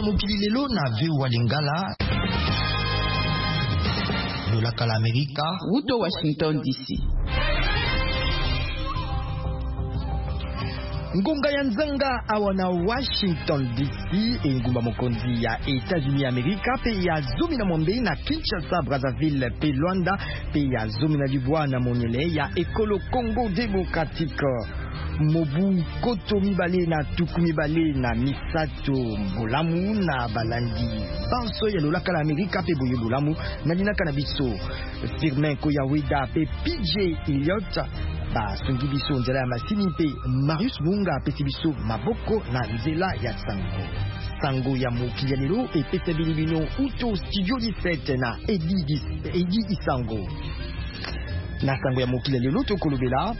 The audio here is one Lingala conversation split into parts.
mokili lelo na VOA Lingala. Lolaka la Amerika. Uto Washington DC. Ngonga ya nzanga awana Washington DC engumba mokonzi ya Etats-Unis Amerika pe ya zomi na mwambe na Kinshasa, Brazzaville pe Luanda pe ya zomi na Dubois na Monyele ya ekolo Congo Démocratique. Mobu koto mibale na tuku mibale na misato bolamu na balandi banso ya lolaka la Amerika pe boye bolamu na dinaka na biso Firmin Koyaweda pe PJ Elliott ba sungi biso nzela ya masini pe Marius Munga pesi biso maboko na nzela ya sango ya mokili ya lelo epesa bilibino uto studio 17 na Edi Isango na sango ya mokili ya lelo tokolobela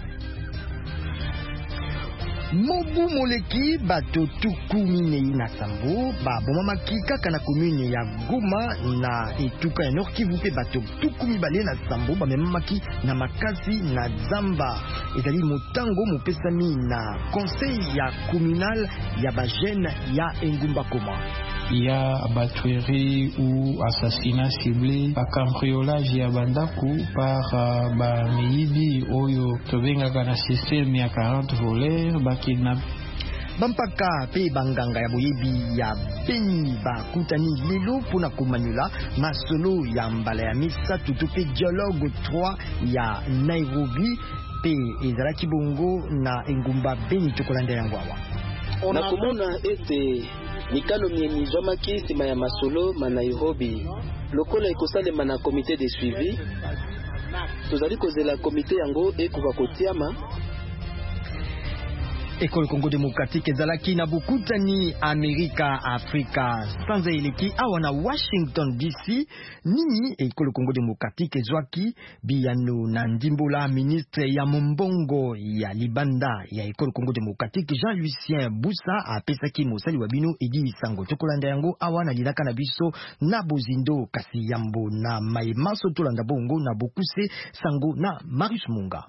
Mobu moleki bato tuku minei na sambo ba bomamaki kaka na commune ya Goma na etuka ya Nord Kivu pe bato tuku mibale na sambo ba memamaki na makasi na Zamba ezali motango mopesami na conseil ya communal ya ba jeune ya engumba koma. Il y a batterie ou assassinat ciblé, cambriolage ya bandaku par ba miyibi oyo tobengaka na système ya 40 voleurs ba kidnap. Bampaka pe banganga ya boyebi ya Beni bakutani lelo pona komanyula masolo ya mbala ya misa tutu pe dialogue 3 ya Nairobi pe ezalaki bongo na engumba Beni tokolanda yango awa. Nakomona ete mikano mieni zwamaki nsima ya masolo ma Nairobi lokola ekosalema na komite de suivi tozali kozela komite yango ekoka kotiama. Ekolo Congo Démocratique ezalaki na bokutani Amerika Afrika sanza eleki awa na Washington DC nini Ekolo Congo Démocratique ezwaki biyano na ndimbola ministre ya mombongo ya libanda ya Ekolo Congo Démocratique Jean-Lucien Boussa apesaki mosali wa bino Edi Isango tokolanda yango awa na lilaka na biso na bozindo kasi yambo na maimaso tolanda bongo na bokuse sango na Marius Munga.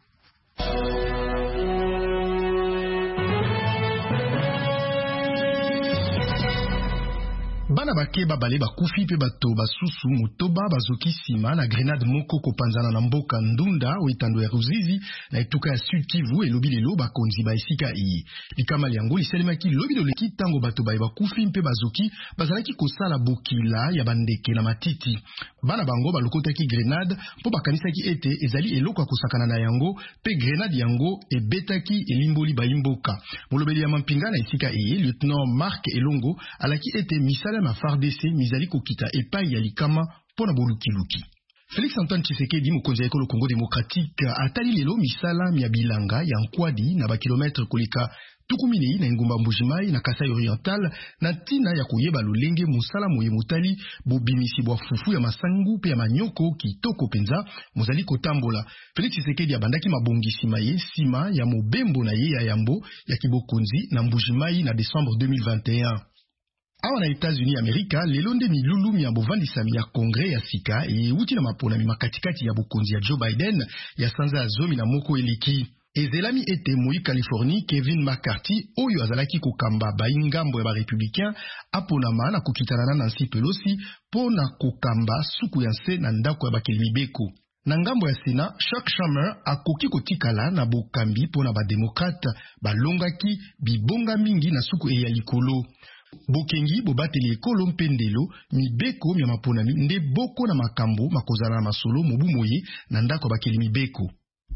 Bana bake babale bakufi pe bato basusu motoba bazoki sima na grenade moko kopanzana na mboka Ndunda oitando ya Ruzizi na etuka ya Sud Kivu elobi lelo bakonzi ba esika iyi likama liango liselemaki lobi loleki tango bato baye bakufi mpe bazoki bazalaki kosala bokila ya bandeke na matiti. Bana bango balokotaki grenade po bakanisaki ete ezali eloko ya kosakana na yango pe grenade yango ebetaki elimboli baimboka. Molobeli ya mampinga na esika iyi lieutenant Marc Elongo alaki ete misala ma FARDC mizali kokita epai ya likama pona bolukiluki. Félix Antoine Tshisekedi mokonzi ya ekolo Congo Démocratique atali lelo misala mia bilanga ya Nkwadi na bakilometre koleka tukuminei na engumba Mbujimai na Kasai Oriental na tina ya koyeba lolenge musala moye motali bobimisi bwa fufu ya masangu pe ya manyoko kitoko penza mozali kotambola. Félix Tshisekedi abandaki mabongisi maye sima ya mobembo na ye ya yambo ya kibokonzi na Mbujimai na décembre 2021. Awa na Etats-Unis Amerika lelo nde milulu ya bovandisami ya kongre ya sika uti na mapona makatikati ya bokonzi ya Joe Biden ya sanza ya zomi na moko eleki. Ezelami ete moi Californie Kevin McCarthy oyo azalaki kokamba baingambo ya ba républicain aponama na kokitana na Nancy Pelosi pona kokamba suku ya nse na ndako ya bakelimibeko. Na ngambo ya Sena, Chuck Schumer akoki kotikala na bokambi pona ba demokrate balongaki bibonga mingi na suku ya likolo. Bokengi bobateli ekolo mpendelo mibeko mya maponami nde boko na makambo makozala na masolo mobu moye na ndako bakeli mibeko.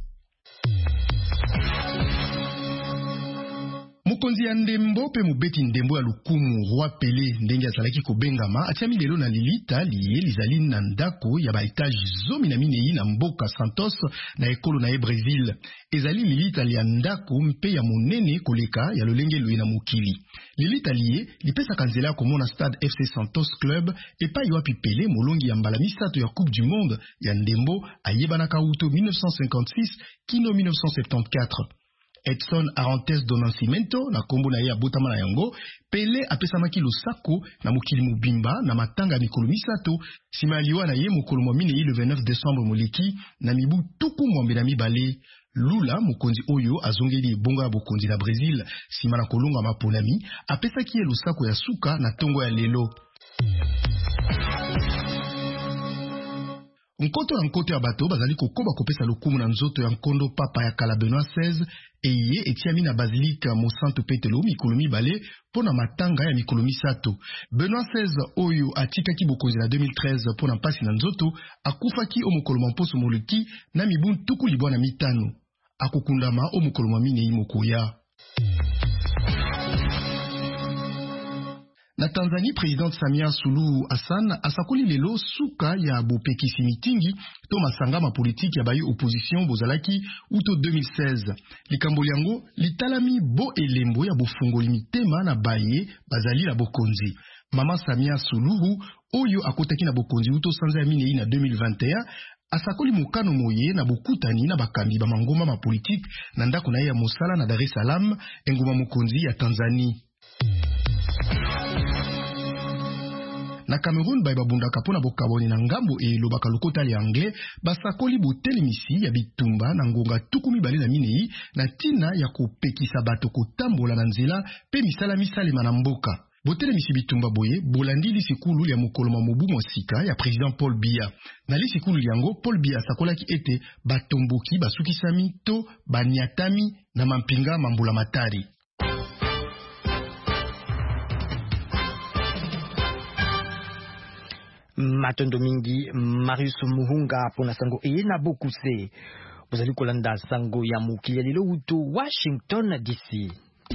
Mokonzi ya ndembo pe mobeti ndembo ya lukumu Roi Pelé ndenge azalaki kobengama atiami lelo na lilita liye lizali na ndako ya ba etage zomi na minei na mboka Santos na ekolo na ye Brésil. Ezali lilita ya ndako mpe ya monene koleka ya lolenge loye na mokili. Lilita liye lipesaka nzela komona stade FC Santos Club epai wapi Pelé molongi ya mbala misato ya Coupe du Monde ya ndembo ayebanaka uto 1956 kino 1974. Edson Arantes do Nascimento na kombo na ye abotama na yango. Pele apesamaki losako na mokili mobimba na matanga ya mikolo misato nsima ya liwa na ye mokolo mwa minei le 29 décembre moleki na mibu tuku mwambe na mibale. Lula mokonzi oyo azongeli ebongo ya bokonzi na Brésil nsima na kolonga maponami apesaki ye losako ya suka na ntongo ya lelo. Nkoto na nkoto ya bato bazali kokoba kopesa lokumu na nzoto ya nkondo papa ya kala Benoît XVI eye etiami na basilika mo Santo Petelo mikolo mibale pona matanga ya mikolo misato. Benoît XVI oyo atikaki bokonzi na 2013 pona mpasi na nzoto akufaki o mokolo mposo moleki na mibu tuku libwa na mitano. Akokundama o mokolo mwa minei mokoya. Na Tanzanie, président Samia Suluhu Hassan asakoli lelo suka ya bopekisi mitingi to masanga ma politique ya bayi opposition bozalaki uto 2016. Likambo yango litalami bo elembo ya bofungoli mitema na baye bazali la bokonzi. Mama Samia Suluhu oyo akotaki na bokonzi uto sanza ya minei na 2021 asakoli mukano moye na bokutani na bakambi ba mangoma ma politique na ndako na ya mosala na Dar es Salaam engoma mokonzi ya Tanzanie. Na Cameroun baye babundaka pona bokaboni na ngambo elobaka lokota li anglais basakoli botelemisi ya bitumba na ngonga tuku mibale na minei na tina ya kopekisa bato kotambola na nzela pe misala misalema na mboka. Botelemisi bitumba boye bolandi lisikulu ya mokolo ma mobu mosika ya président Paul Biya. Na lisikulu yango Paul Biya sakolaki ete batomboki basukisami to baniatami na mampinga mambula matari. Matondo mingi Marius Muhunga pona sango eye na bokuse. Bozali kolanda sango ya mokili ya lelo uto Washington DC.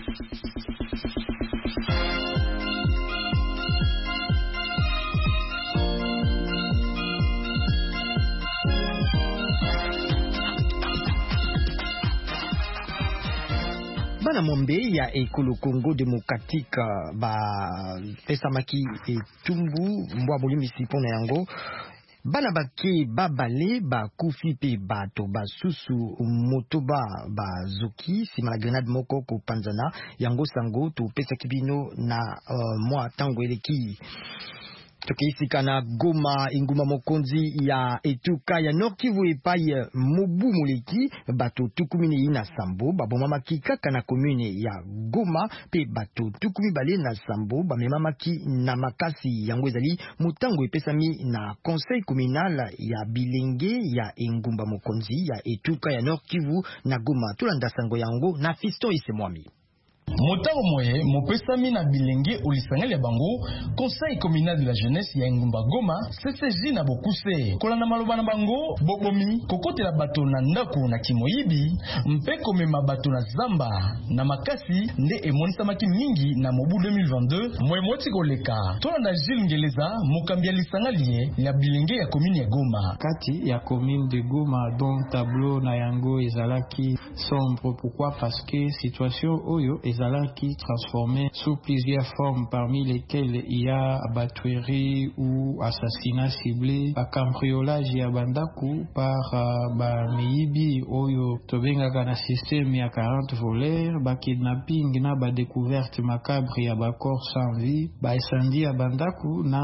Bana mombe ya ekolo Congo Democratique ba pesamaki etumbu mbwa bolimisi pona yango bana bake babale bakufi pe bato basusu motoba bazoki sima na grenade moko kopanzana yango sango to pesaki bino na mwa tango eleki. Tokeisika na Goma inguma mokonzi ya etuka ya Nord Kivu epai mobu moleki bato tukumini na sambo babomamaki kaka na commune ya Goma pe bato tukumi bale na sambo bamemamaki na makasi yango ezali mutango epesami na conseil communal ya bilenge ya ingumba mokonzi ya etuka ya Nord Kivu na Goma. Tulanda sango yango na Fiston Isemwami. Motango moye mopesami na bilenge olisangeli ya bango conseil communal de la jeunesse ya Ngumba Goma CCJ na bokuse kolanda maloba na bango bobomi kokotela bato na ndako na kimoyibi mpe komema bato na zamba na makasi nde emonisamaki mingi na mobu 2022 moye moti koleka. Tolanda Gilles Ngeleza mokambi ya lisangali ya bilenge ya commune ya Goma kati ya commune de Goma dont tableau na yango ezalaki sombre. Pourquoi? Parce que situation oyo ezalaki transformé sous plusieurs formes, parmi lesquelles il y a abatterie ou assassinat ciblé, cambriolage ya bandaku par miyibi oyo tobengaka na système ya 40 voleurs, kidnapping na découverte macabre ya corps sans vie, incendie ya bandaku na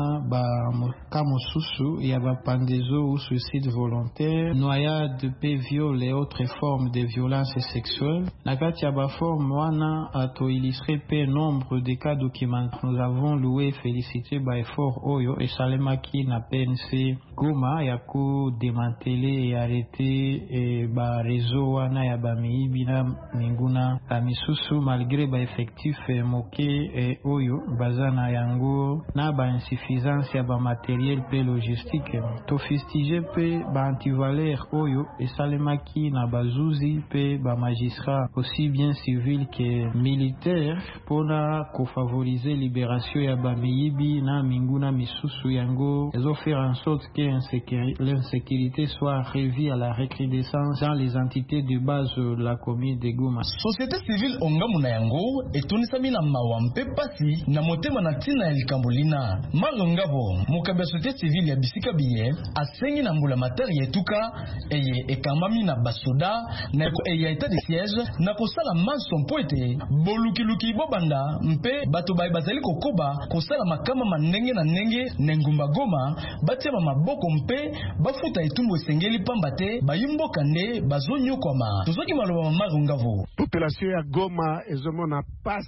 kamosusu ya pendaison ou suicide volontaire, noyade, viol et autres formes de violence sexuelle. Na kati ya forme wana to illustrer peu nombre de cas documentaires. Nous avons loué félicité by effort oyo et salemaki na PNC Goma ya ko démanteler et arrêter et réseau wana ya miyibi na minguna misusu malgré effectif moke et oyo bazana yango na insuffisance ya matériel pe logistique. To fustige pe antivaleur oyo et salemaki na bazuzi pe magistrat aussi bien civil que militaire pour favoriser libération ya miyibi na minguna misusu yango et faire en sorte que l'insécurité soit revue à la recrudescence dans les entités unité de base de la commune de Goma. Société civile ongamu na yango etonisami na mawa mpe pasi na motema na tina ya likambulina. Malongabo mukabe société civile ya bisika biye asengi na mbula matari yetuka eye ekamami na basoda na eye état de siège na kosala maso mpoete bolukiluki bobanda mpe bato baye bazali kokoba kosala makama manenge na ndenge na Ngumba Goma batia maboko mpe bafuta etumbu esengeli pamba te bayimboka nde bazonyokwama. Tozoki maloba Malongabo. Population ya Goma ezomona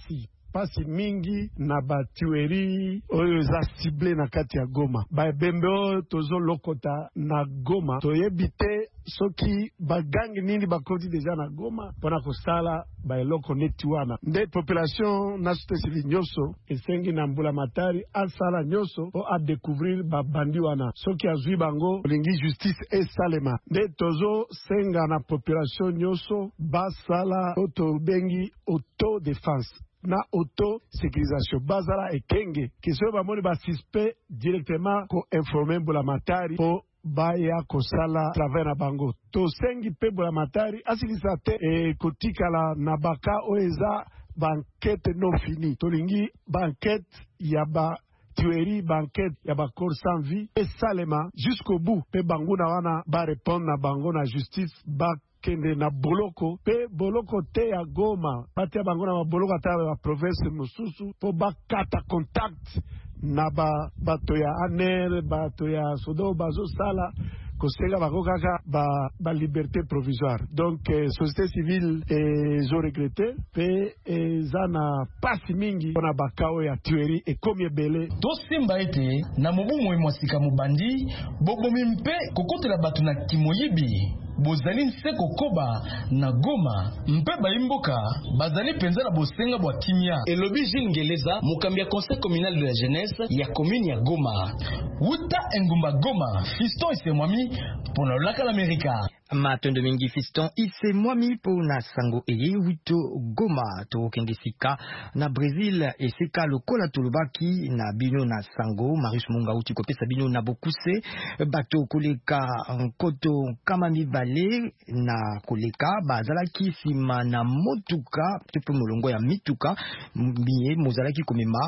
pasi mingi na batueri oyo za cible na kati ya Goma. Bembe oyo tozo lokota na Goma toyebi te soki bagangi nini bakoti deja na Goma pona kosala baeloko neti wana. Nde population na société civile nyoso esengi na mbula matari asala nyoso po a découvrir babandi wana. Soki azwi bango lingi justice esalema. Nde tozo senga na population nyoso basala oto bengi auto-défense na auto-sécurisation bazala ekenge kiso bamoni ba suspect directement ko informer mbula matari po baya kosala travail na bango. To sengi pe mbula matari asilisa te kotikala na baka oeza banquête non fini. Tolingi banquête ya ba tuerie banquette ya ba corps sans vie et salema jusqu'au bout pe bango na wana ba répondre na bango na justice ba kende na boloko pe boloko te ya Goma batia bango na boloko ata ba province mosusu po bakata contact na bato ya ANR bato ya sodo bazo sala kosenga bango kaka ba liberté provisoire. Donc société civile ezo regrette pe ezana pasi mingi pona bakao ya tuerie ekomi ebele. Tosimba ete na mobumu mwasika mubandi bobomi mpe kokotela bato na kimoyibi bozali nseko koba na Goma mpe baimboka bazali penza na bosenga bwa kimia. Elobi Jingeleza mukambi ya conseil communal de la jeunesse ya commune ya Goma. Wuta Ngumba Goma Fiston Isemwami pona laka l'Amerika. Matondo mingi Fiston Isemwami pona sango eye wito Goma to kengesika na Brazil esika lokola tulubaki na bino na sango Marius Munga uti kopesa bino na bokuse bato koleka nkoto kama mibale na koleka bazalaki sima na motuka tepe molongo ya mituka biye mozalaki komema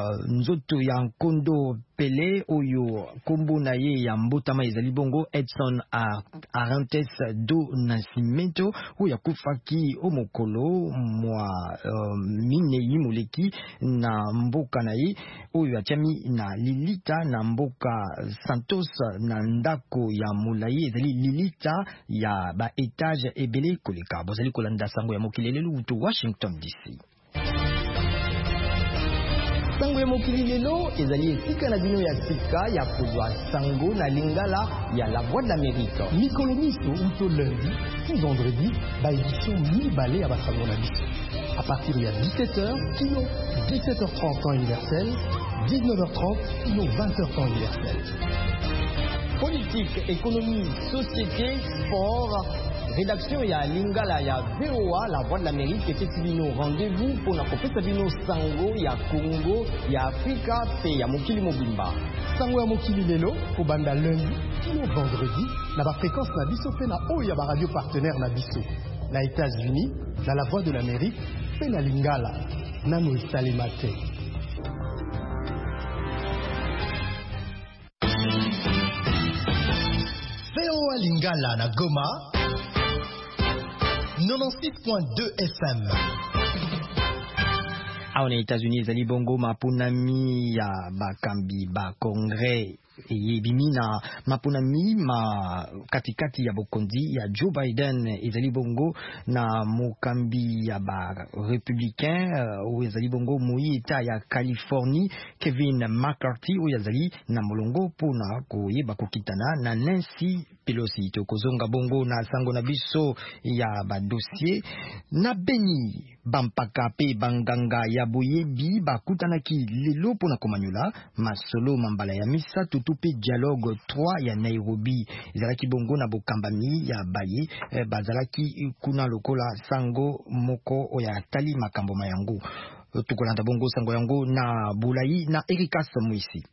nzoto ya nkondo Pele oyo kombo na ye ya mbotama ezali bongo Edson Arantes do Nascimento oyo akufaki omokolo mwa minei moleki na mboka na ye oyo atiami na Lilita na mboka Santos na ndako ya molai ezali Lilita ya ba etage ebele koleka bozali kolanda sango ya mokili lelo uto Washington DC. Sango ya mokili lelo ezali esika na bino ya sika ya kozwa sango na lingala ya La Voix de l'Amérique. Mikolo miso uto lundi, puis vendredi, ba édition mi-balé à basango na biso. À partir de 17h, kilo 17h30 temps universel, 19h30, kilo 20h temps universel. Politique, économie, société, sport. Rédaction ya lingala ya VOA La Voix de l'Amérique et Tibino rendez-vous pour na kopesa bino sango ya Congo ya Afrika pe ya mokili mobimba. Sango ya mokili lelo ko banda lundi kino vendredi na ba fréquence na biso pe na oya ba radio partenaire na biso. Na États-Unis, na La Voix de l'Amérique pe na lingala nano esalemate. VOA lingala na Goma 96.2 FM. Aona États-Unis ezali bongo mapunami ya bakambi ba congrès yebimi na mapunami ma katikati ya bokonzi ya Joe Biden ezali bongo na mokambi ya ba républicain ezali bongo moyita ya Californie Kevin McCarthy ezali na molongo pona koyeba kokitana na Nancy Pelosi tokozonga bongo na sango na biso ya ba dossier na Beni bampaka pe banganga ya boyebi bakutanaki lelo pona komanyula masolo mambala ya misa tutupe dialogue 3 ya Nairobi ezalaki bongo na bokambami ya baye bazalaki kuna lokola sango moko oya tali makambo mayango tukolanda bongo sango yango na Bulai na Erika Samuisi.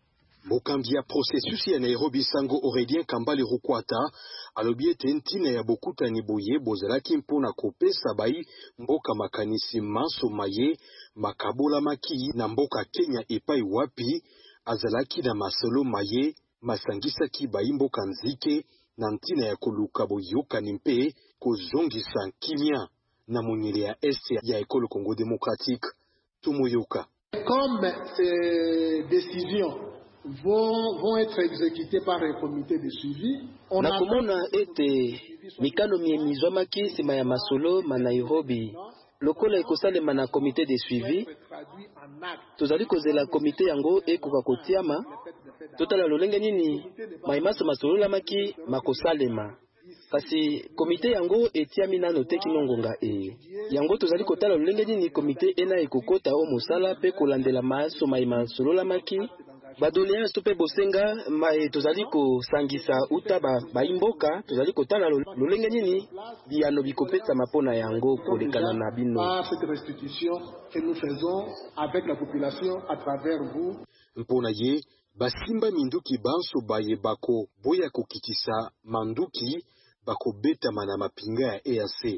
Mokambia processus ya Nairobi Sango Aurélien Kambale Rukwata alobi ete ntina ya bokutani boye bozalaki mpona kopesa bai mboka makanisi manso maye makabola maki na mboka Kenya epai wapi azalaki na masolo maye masangisaki bai mboka nzike na ntina ya koluka boyokani mpe kozongisa kimia na monyele ya este ya ekolo Congo démocratique tumoyoka. Comme ces décisions vont être exécutées par un comité de suivi, on a komona ete mikano miemizwamaki nsima ya masolo ma Nairobi lokola ekosalema na comité de suivi tozali kozela comité yango ekoka kotiama totala lolenge nini maimasa masolo lamaki makosalema kasi komite yango etiami nano te kinongonga yango tozali kotala lolenge nini komite ena ekokota o mosala pe kolandela maso maima sololamaki badoléance to pe bosenga tozali kosangisa uta baimboka tozali kotala lolenge nini biyano bikopesa mapona yango kolekana na bino cette restitution que nous faisons avec la population à travers vous mpona ye basimba minduki banso baye bako boya kokitisa manduki bako beta mana mapinga ya EAC.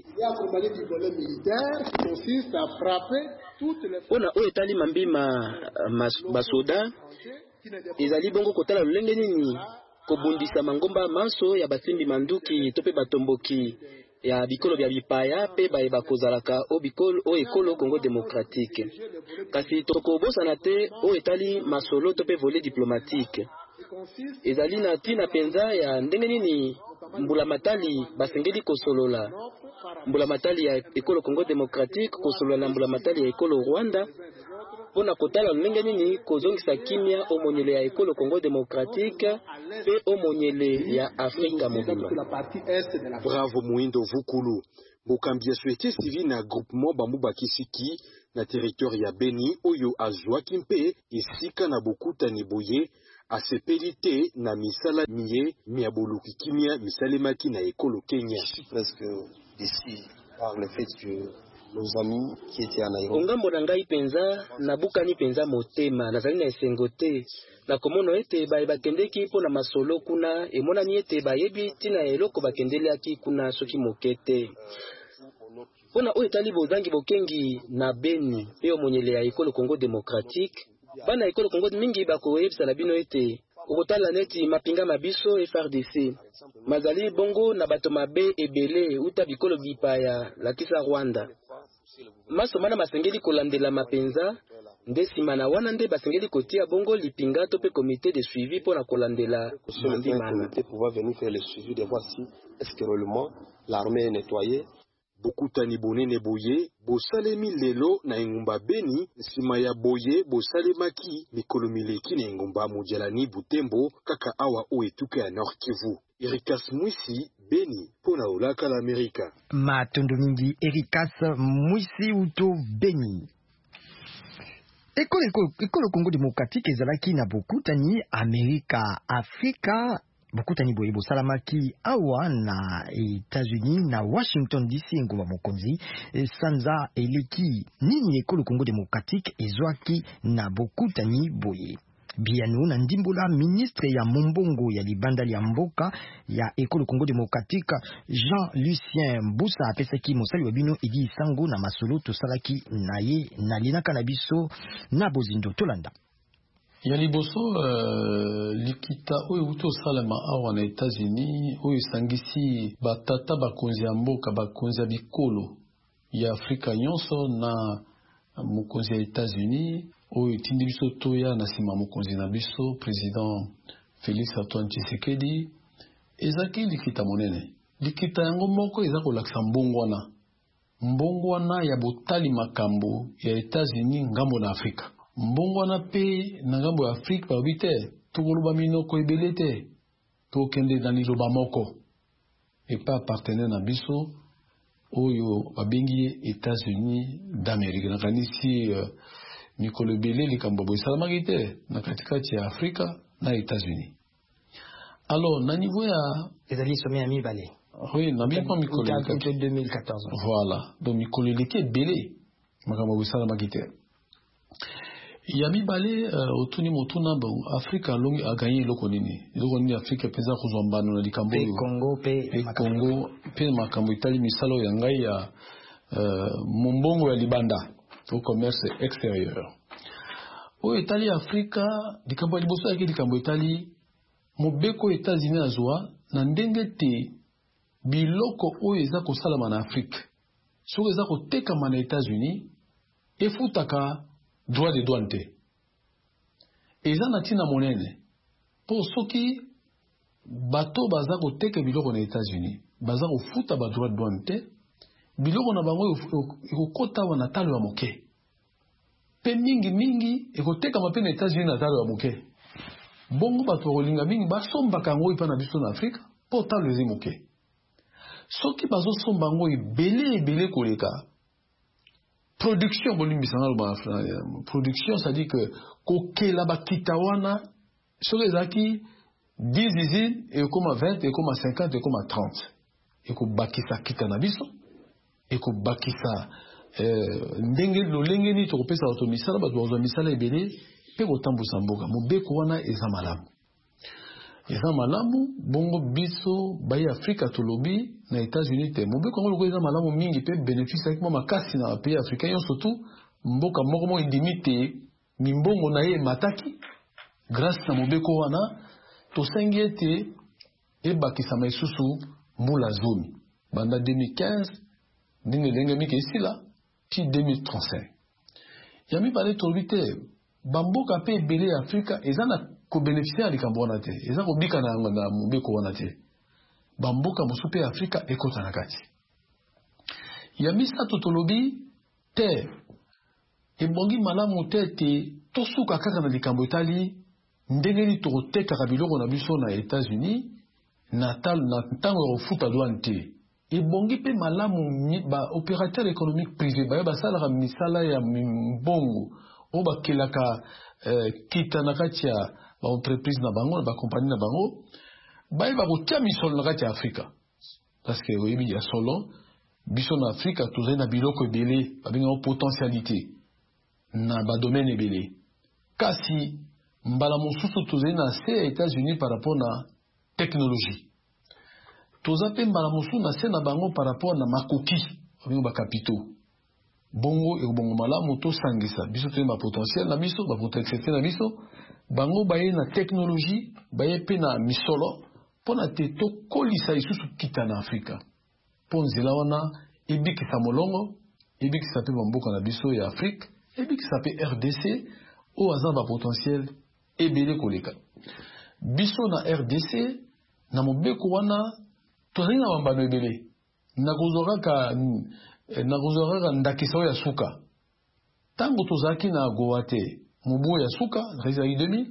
Ona oyo etali mambima basoda ezali bongo kotala lolenge nini kobundisa mangomba manso ya basimbi manduki tope batomboki ya bikolo bya bipaya pe baye bakozalaka o bikolo o ekolo Congo démocratique kasi tokobosana te o etali masolo tope volet diplomatique ezali na tina penza ya ndenge nini mbula matali basengeli kosolola mbula matali ya ekolo Congo démocratique kosolola na mbula matali ya ekolo Rwanda pona kotala lolenge nini kozongisa kimia omonyele ya ekolo Congo démocratique pe omonyele ya Afrika mobimba. Bravo Muindo Vukulu Mokambia société civile na groupement Bamubakisiki na territoire ya Beni oyo azwaki mpe esika na bokutani boye asepelite na misala miye miaboluki kimia misalemaki na ekolo Kenya. Presque d'ici par le fait que nos amis qui étaient à Nairobi. Ongambo na ngai penza na bukani penza motema nazali na esengo te na komono ete baye bakendeki mpo na masolo kuna emonani ete bayebi tina eloko bakendeliaki kuna soki mokete pona oyo etali bozangi bokengi na Beni pe omonyele ya ekolo Congo démocratique bana ekolo Congo mingi bakoyebisa na bino ete okotala neti mapinga mabiso FRDC mazali bongo na bato mabe ebele uta bikolo bipaya lakisa Rwanda maso mana masengeli kolandela mapenza nde sima na wana nde basengeli kotia bongo lipinga to pe comité de suivi pour la kolandela comité pouvoir venir faire le suivi de voir si est-ce que réellement l'armée est nettoyée. Bokutani bonene boye bosalemi lelo na engumba Beni nsima ya boye bosalemaki mikolo mileki na engumba Mojalani Butembo kaka awa o etuka ya Nord Kivu. Erikas Mwisi Beni pona olaka la Amerika. Matondo mingi Erikas Mwisi uto Beni. Ekolo Congo démocratique ezalaki na bokutani Amerika Afrika bokutani boye bosalamaki awa na États-Unis na Washington DC ngoma mokonzi sanza eleki nini ekolo Congo démocratique ezwaki na bokutani boye biano na ndimbola ministre ya mombongo ya libandali ya mboka ya ekolo Congo démocratique Jean-Lucien Mbusa apesaki mosali wa bino edi sango na masolo tosalaki na ye na linaka na biso na bozindo tolanda ya liboso likita oyo uto salama awa na États-Unis oyo sangisi batata bakonzi ya mboka bakonzi ya bikolo ya Afrika nyonso na mokonzi ya États-Unis oyo tindi biso toya na sima mokonzi na biso président Félix Antoine Tshisekedi ezaki likita monene likita yango moko eza kolakisa mbongwana ya botali makambo ya États-Unis ngambo na Afrika mbongwana pe na ngambo ya Afrika babite tokoloba minoko ebele te tokende na liloba moko epa partenaire na biso oyo babengi États-Unis d'Amérique na kanisi mikolo ebele likambo boye salamaki te na katikati ya Afrika na États-Unis. Alors na niveau ya ezali sommet ya mibale. Oui, na bien pas mikolo 2014. Voilà, donc mikolo eleki ebele makambo boye salamaki te. Yami Balé, Otuni Motuna, Afrique a gagné le Konini. Le Konini Afrique pesa Kuzambano na Likambo. Congo, Congo, Makambo Italie, Misalo Yangai ya Mombongo ya Libanda, au commerce extérieur. Au Italie, Afrique, Likambo Liboso yake Likambo Italie, Mobeko États-Unis azwa, na ndenge te biloko oyo eza kosalama na Afrique. Soki eza kotekama na États-Unis, efutaka droit de douane te. Eza na tina monene. Po soki bato baza koteka biloko na États-Unis, baza kofuta ba droit de douane te, biloko na bango ekokota wana talo ya moke. Pe mingi ekoteka mape na États-Unis na talo ya moke. Bongo bato kolinga mingi basombaka yango ipa na biso na Afrika po talo ezi moke. Soki bazo somba yango ebele koleka, production production, ça dit que kokela bakitawana soki ezaki 10 usines et comme 20 et comme 50 et comme 30 et ko bakisa kita na biso et ko bakisa ndenge lolenge ni to kopesa auto misala ba to misala ebele pe ko tambusa mboka mobeko wana eza malamu. Eza malamu bongo biso bayi Afrika tolobi na États-Unis te mobeko ngolo eza malamu mingi pe bénéfice avec makasi na pays africain surtout mboka moko mo indimité mimbongo na ye mataki grâce na mobeko wana to sengi ete ebakisa maisusu mbula zomi banda 2015 ndenge lenge mike isila ti 2035 yami pale tolobi te bamboka pe ebele ya Afrika eza na ko bénéficier à likambo wana te eza ko bika na mobeko wana te bamboka mosusu pe Afrika ekota na kati ya misa totolobi te ebongi malamu te tosuka kaka na likambo etali ndenge ni tokotekaka biloko na biso na États-Unis na ntango ya kofuta douane te ebongi pe malamu ba opérateur économique privé basalaka misala ya mbongo oyo bakelaka kita na kati ya ba entreprise na bango na ba compagnie na bango bayeba kotia misolo na kati ya Afrika parce que oyebi ya solo biso na Afrika tozali na biloko ebele babengaka potentialité na badomaine ebele kasi mbala mosusu tozali na se ya États-Unis par rapport na technologie toza pe mbala mosusu na se na bango par rapport na makoki babengaka bakapitaux bongo ekobongo malamu tosangisa biso tozali ba potentiel na biso ba potentialité na biso bango baye na technologie baye pe na misolo pona te tokolisa lisusu kita na Afrika po nzela wana ebikisa molongo ebikisa pe bamboka na biso ya Afrique ebikisa pe RDC oyo aza ba potentiel ebele koleka biso na RDC na mobeko wana tozali na bambano ebele nakozwaka ndakisa oyo ya suka ntango tozalaki na goa te mobu ya suka ezalaki 2000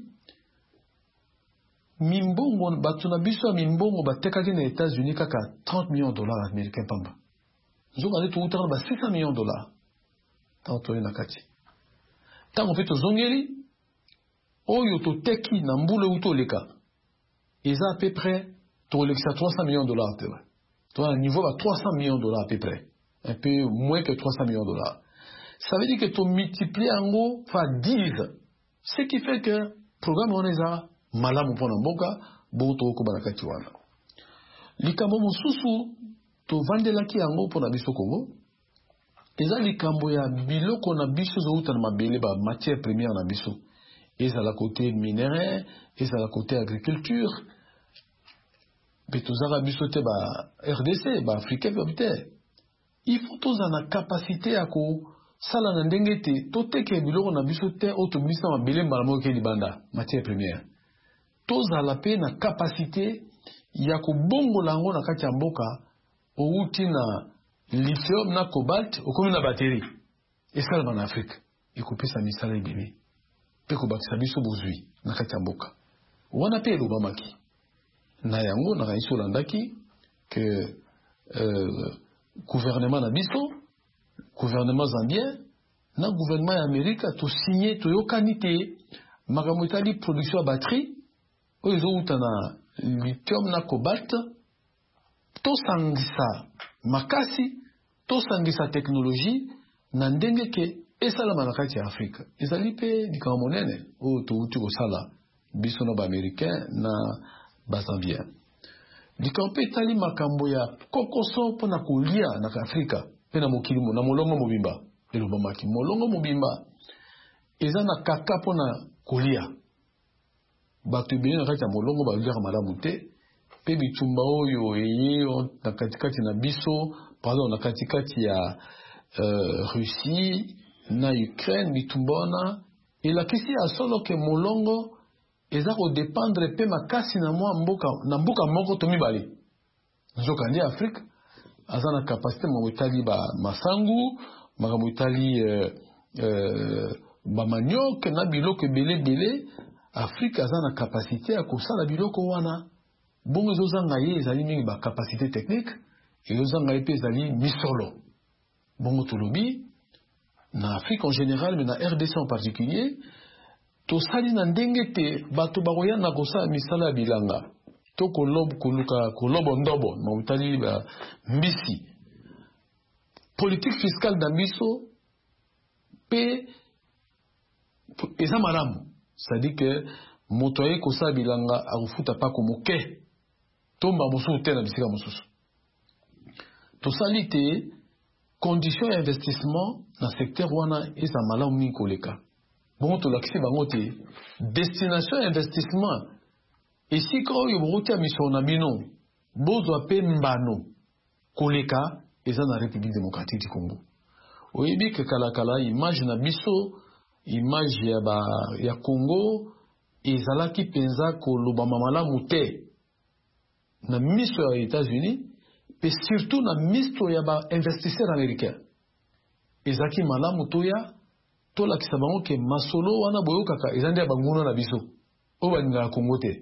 mimbongo bato na biso ya mimbongo batekaki na États-Unis kaka 30 millions de dollars américains pamba nzoka nde toutaka ba 600 millions de dollars ntango toye na kati ntango mpe tozongeli oyo toteki na mbula euti oleka eza à peu près tolekisa 300 millions de dollars te toa na niveau ba 300 millions de dollars à peu près un peu moins que 300 millions de dollars. Ça veut dire que tu multiplies en gros par 10. Ce qui fait que le programme on est à malamu pona mboka boto ko barakati wana. Likambo mususu to vandela ki yango pona biso Congo. Eza likambo ya biloko na biso zo uta na mabele ba matière première na biso. Eza la côté minerai, eza la côté agriculture. Betozara biso te ba RDC, ba Afrique ba il faut tous la capacité à sala na ndenge te toteke biloko na biso te automisa mabele mbala moke libanda matière première toza la pe na capacité ya kobongola yango na kati ya mboka outi na lithium na cobalt okomi na batterie esalama na Afrique ekopesa misala ebele pe kobakisa biso bozwi na kati ya mboka wana pe elobamaki na yango na kanisi olandaki ke gouvernement na biso gouvernement zambien na gouvernement ya Amerika to signé to yokani te makambo etali production ya batterie oyo ezouta na lithium na cobalt tosangisa makasi tosangisa technologie na ndenge ke esalama na kati ya Afrika ezali mpe likambo monene oyo touti kosala biso na baaméricain na bazambien. Likambo mpe etali makambo ya kokoso mpona kolia na Afrika mpe na mokili na molongo mobimba. Elobamaki molongo mobimba eza na kaka mpona kolia. Bato ebele na kati ya molongo baliaka malamu te mpe bitumba oyo eyeyo na katikati na biso, pardon, na katikati ya Russie na Ukraine, bitumba wana elakisi ya solo ke molongo eza kodependre mpe makasi na mboka moko to mibale. Nzokandi Afrika aza na kapasite makambo etali masangu, makambo etali bamanioke na biloko ebele. Afrika aza na kapasite ya kosala biloko wana. Bongo ezozanga ye ezali mingi bakapasite technique, ezozanga ye mpe ezali misolo. Bongo tolobi na Afrique en général, mais na RDC en particulier, tosali na ndenge te bato bakoya na kosala misala ya bilanga to kolobo ndobo na utali mbisi. Politique fiscale na biso pe eza malamu, c'est-à-dire que moto aye kosala bilanga akofuta pako moke tomba mosusu te na bisika mosusu. Tosali te condition ya investissement na secteur wana eza malamu mingi koleka. Bongo tolakisi bango te destination ya investissement esika oyo bokotia misolo na bino bozwa mpe mbano koleka eza na République démocratique du Congo. Oyebi ke kalakala image na biso, image ya Congo ezalaki penza kolobama malamu te na miso ya États-Unis, pe surtout na miso ya ba investisseurs américains. Ezaki malamu toya tolakisa bango ke masolo wana boyokaka ezandi ya banguna na biso oyo balingaka Congo te.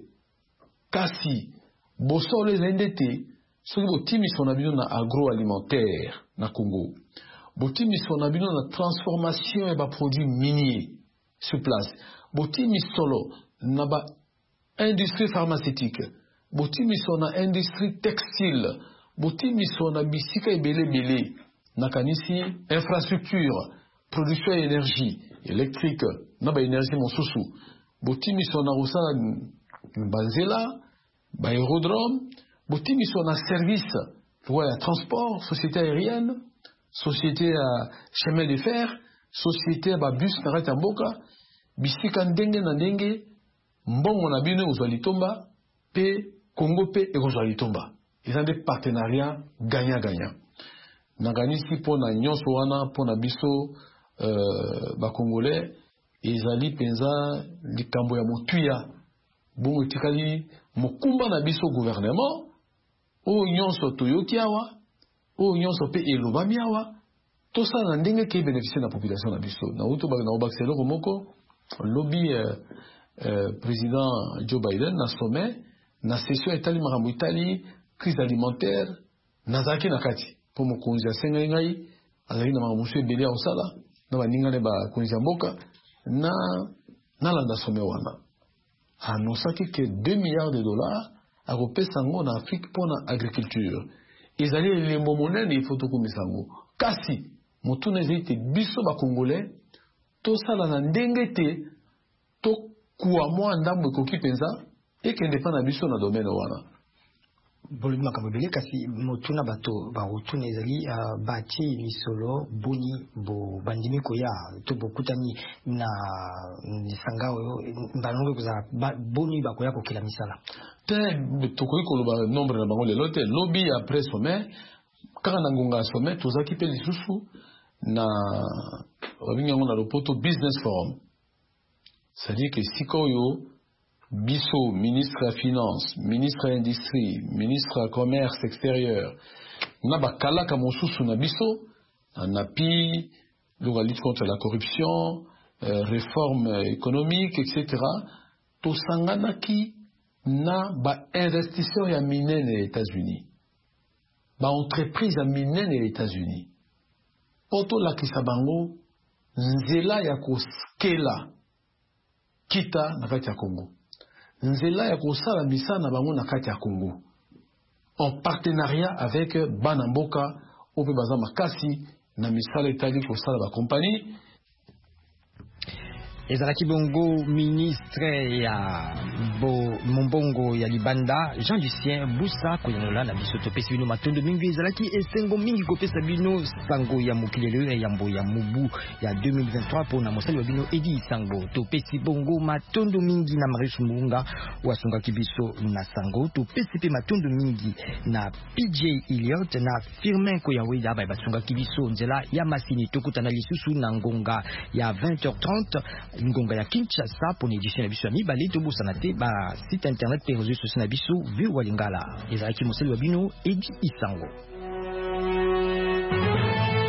Kasi bosolo ezali te soki botimiso na bino na agroalimentaire na Congo, botimiso na bino na transformation ya baproduits miniers sur place, botimisolo na ba industrie pharmaceutique, botimiso na industrie textile, botimiso na bisika ebele na kanisi infrastructure, production ya énergie électrique na ba énergie mosusu, botimiso na kosala banzela, ba aérodrome, botimiso na service ya transport, société aérienne, société à chemin de fer, société à bus na kati ya mboka, bisika ndenge na ndenge, mbongo na bino ekozwa litomba pe Congo pe ekozwa litomba. Eza nde partenariat gagnant-gagnant. Nakanisi pona nyonso wana pona biso bakongolais ezali penza likambo ya motuya. Bongo etikali mokumba na biso gouvernement oyo nyonso toyoki awa, oyo nyonso pe elobami awa, tosala na ndenge ke bénéficier na population na biso. Na uto na obakiselo komoko lobby président Joe Biden na sommet na session etali makambo itali crise alimentaire nazaki na kati po mokonzi asengai ngai azali na makambo mosusu ebele osala na baningane bakonzi ya mboka na landa sommet wana anosaki ke 2 milliards de dollars akopesa yango na Afrique mpona agriculture. Ezali elembo monene ifo tokumisa yango. Kasi motuna ezali te biso bakongolais tosala na ndenge te tokuwa mwa ndambo ekoki penza ekende pa na biso na domaine wana. Bolobi makambo ebele kasi motuna bato barotuna ezali bati misolo boni bo bandimi koya to bokutani na lisanga oyo mbanongo kozala boni bakoya kokela misala te tokoki koloba nombre na bango lelo te. Lobi après sommet kaka na ngonga ya sommet tozaki mpe lisusu na babingi yango na lopoto business forum, c'est-à-dire que sika oyo biso ministre ya finance, ministre ya industrie, ministre ya commerce extérieur na bakalaka mosusu na biso na pi la lutte contre la corruption, réforme économique, etc. tosanganaki na ba investisseurs ya minene ya États-Unis, ba entreprise ya minene ya États-Unis, poto lakisa bango nzela ya koskela kita na kati ya Congo, nzela ya kosala misala na bango na kati ya Congo en partenariat avec bana mboka ope baza makasi na misala etali kosala ba compagnie ezalaki bongo ministre ya mombongo ya libanda Jean Lucien Busa koyanola na biso topesi bino matondo mingi ezalaki esengo mingi kopesa bino sango ya mokilelo ya yambo ya mubu ya 2023 pona mosali wa bino Edi Sango topesi bongo matondo mingi na Marius Munga wasungaki biso na sango topesi pe matondo mingi na PJ Elliot na Firmin Koyaweda basungaki biso nzela ya masini tokutana lisusu na ngonga ya 20h30 ngonga ya Kinshasa pour édition na biso mibale to bosana te ba site internet pe réseaux sociaux na biso vu walingala ezalaki mosali wa bino Edi Isango.